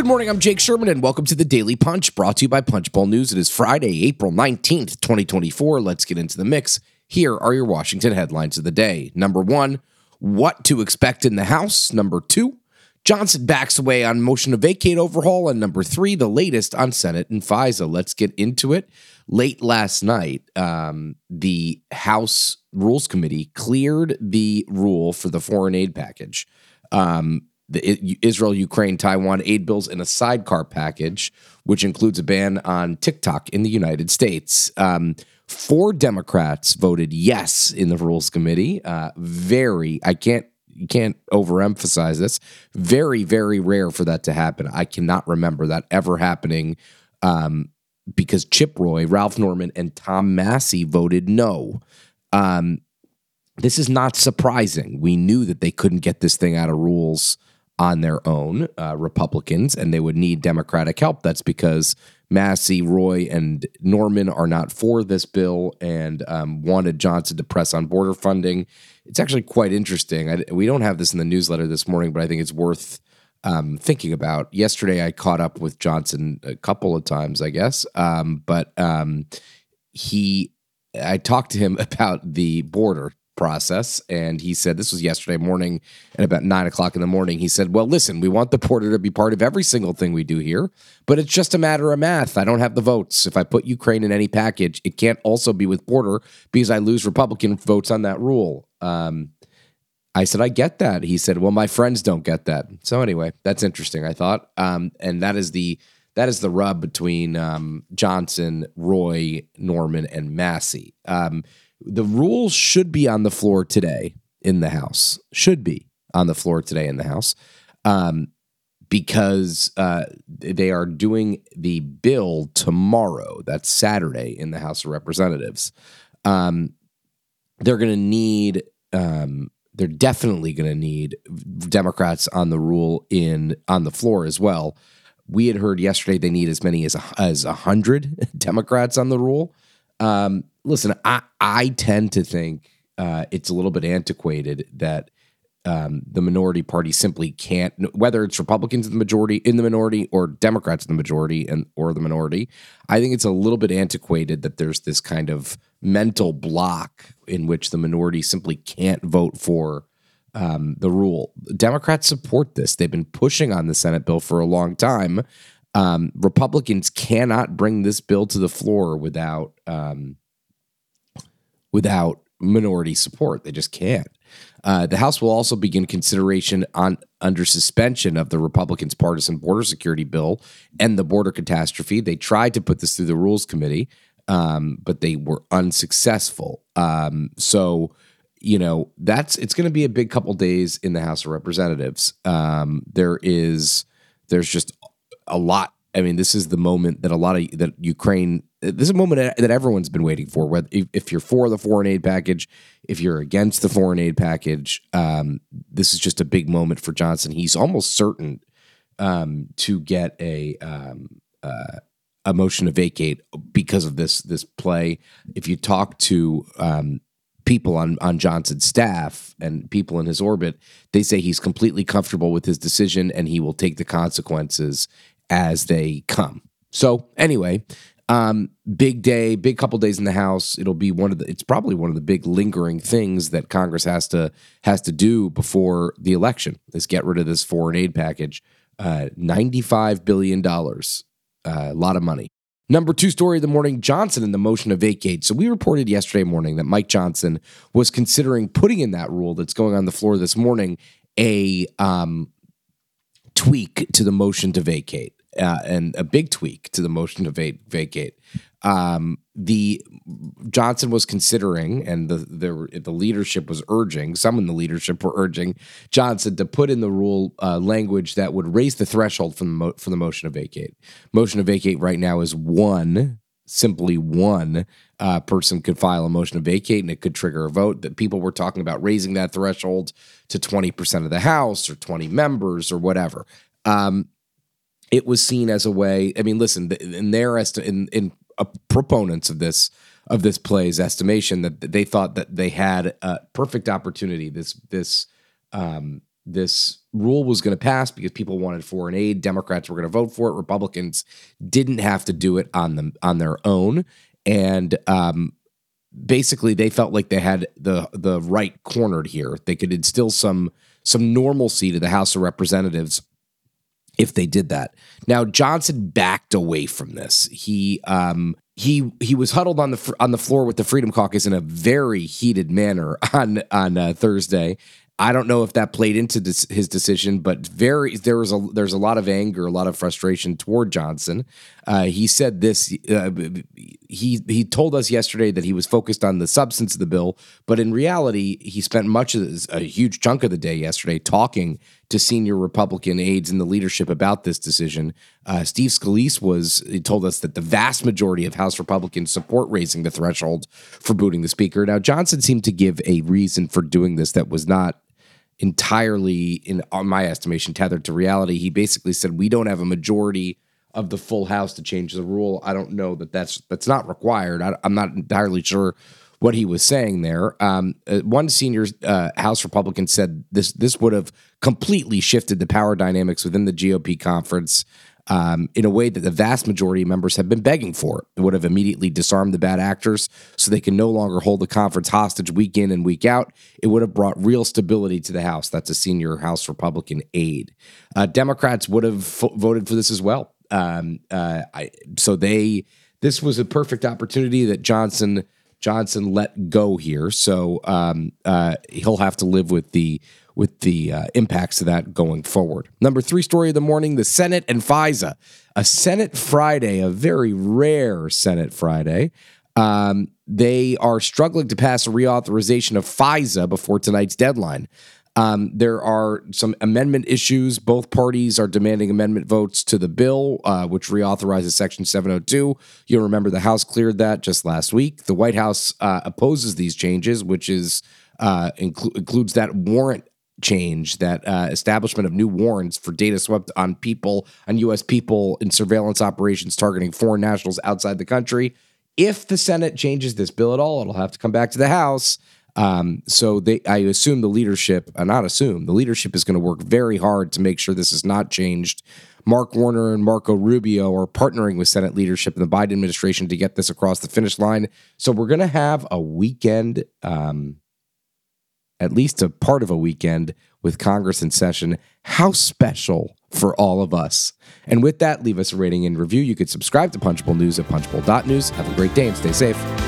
Good morning, I'm Jake Sherman, and welcome to the Daily Punch, brought to you by Punchbowl News. It is Friday, April 19th, 2024. Let's get into the mix. Here are your Washington headlines of the day. Number one, what to expect in the House. Number two, Johnson backs away on motion to vacate overhaul. And number three, the latest on Senate and FISA. Let's get into it. Late last night, the House Rules Committee cleared the rule for the foreign aid package. The Israel, Ukraine, Taiwan aid bills in a sidecar package, which includes a ban on TikTok in the United States. 4 Democrats voted yes in the Rules Committee. You can't overemphasize this. Very, very rare for that to happen. I cannot remember that ever happening because Chip Roy, Ralph Norman, and Tom Massey voted no. This is not surprising. We knew that they couldn't get this thing out of rules on their own, Republicans, and they would need Democratic help. That's because Massey, Roy, and Norman are not for this bill and wanted Johnson to press on border funding. It's actually quite interesting. We don't have this in the newsletter this morning, but I think it's worth thinking about. Yesterday, I caught up with Johnson a couple of times, I guess, but I talked to him about the border process, and he said, this was yesterday morning at about 9 o'clock in the morning, he said, well, listen, we want the border to be part of every single thing we do here, but it's just a matter of math. I don't have the votes. If I put Ukraine in any package, it can't also be with border because I lose Republican votes on that rule. I said, I get that. He said, well, my friends don't get that. So anyway, that's interesting, I thought. And that is the rub between Johnson, Roy, Norman, and Massey. The rules should be on the floor today in the House. Because they are doing the bill tomorrow. That's Saturday in the House of Representatives. They're going to need. They're definitely going to need Democrats on the rule on the floor as well. We had heard yesterday they need as many as 100 Democrats on the rule. Listen, I tend to think it's a little bit antiquated that the minority party simply can't, whether it's Republicans in the minority or Democrats in the majority or the minority. I think it's a little bit antiquated that there's this kind of mental block in which the minority simply can't vote for the rule. Democrats support this. They've been pushing on the Senate bill for a long time. Republicans cannot bring this bill to the floor without minority support. They just can't. The House will also begin consideration under suspension of the Republicans' partisan border security bill and the border catastrophe. They tried to put this through the Rules Committee, but they were unsuccessful. So, it's going to be a big couple days in the House of Representatives. There's just a lot. I mean, this is the moment that this is a moment that everyone's been waiting for. Whether if you're for the foreign aid package, if you're against the foreign aid package, this is just a big moment for Johnson. He's almost certain to get a motion to vacate because of this play. If you talk to people on Johnson's staff and people in his orbit, they say he's completely comfortable with his decision and he will take the consequences as they come. So anyway, big day, big couple days in the House. It's probably one of the big lingering things that Congress has to do before the election is get rid of this foreign aid package. $95 billion, a lot of money. Number 2 story of the morning, Johnson and the motion to vacate. So we reported yesterday morning that Mike Johnson was considering putting in that rule that's going on the floor this morning, a tweak to the motion to vacate. And a big tweak to the motion to vacate. The Johnson was considering, and the leadership was urging. Some in the leadership were urging Johnson to put in the rule language that would raise the threshold for the motion to vacate. Motion to vacate right now is simply one person could file a motion to vacate, and it could trigger a vote. That people were talking about raising that threshold to 20% of the House or 20 members or whatever. It was seen as a way. I mean, listen, in their proponents of this play's estimation, that they thought that they had a perfect opportunity. This this rule was going to pass because people wanted foreign aid. Democrats were going to vote for it. Republicans didn't have to do it on their own, and basically they felt like they had the right cornered here. They could instill some normalcy to the House of Representatives if they did that. Now Johnson backed away from this. He was huddled on the floor with the Freedom Caucus in a very heated manner on Thursday. I don't know if that played into his decision, but there's a lot of anger, a lot of frustration toward Johnson. He said this. He told us yesterday that he was focused on the substance of the bill, but in reality, he spent a huge chunk of the day yesterday talking to senior Republican aides in the leadership about this decision. Steve Scalise told us that the vast majority of House Republicans support raising the threshold for booting the speaker. Now, Johnson seemed to give a reason for doing this that was not entirely, in my estimation, tethered to reality. He basically said, we don't have a majority of the full House to change the rule. I don't know that's not required. I'm not entirely sure what he was saying there. One senior House Republican said this would have completely shifted the power dynamics within the GOP conference in a way that the vast majority of members have been begging for. It would have immediately disarmed the bad actors so they can no longer hold the conference hostage week in and week out. It would have brought real stability to the House. That's a senior House Republican aide. Democrats would have voted for this as well. This was a perfect opportunity that Johnson let go here. So he'll have to live with the impacts of that going forward. Number 3 story of the morning, the Senate and FISA. A Senate Friday, a very rare Senate Friday. They are struggling to pass a reauthorization of FISA before tonight's deadline. There are some amendment issues. Both parties are demanding amendment votes to the bill, which reauthorizes Section 702. You'll remember the House cleared that just last week. The White House opposes these changes, which includes that warrant change, that establishment of new warrants for data swept on U.S. people in surveillance operations targeting foreign nationals outside the country. If the Senate changes this bill at all, it'll have to come back to the House. I assume the leadership is going to work very hard to make sure this is not changed. Mark Warner and Marco Rubio are partnering with Senate leadership and the Biden administration to get this across the finish line. So we're going to have a weekend, at least a part of a weekend with Congress in session. How special for all of us. And with that, leave us a rating and review. You could subscribe to Punchbowl News at punchbowl.news. Have a great day and stay safe.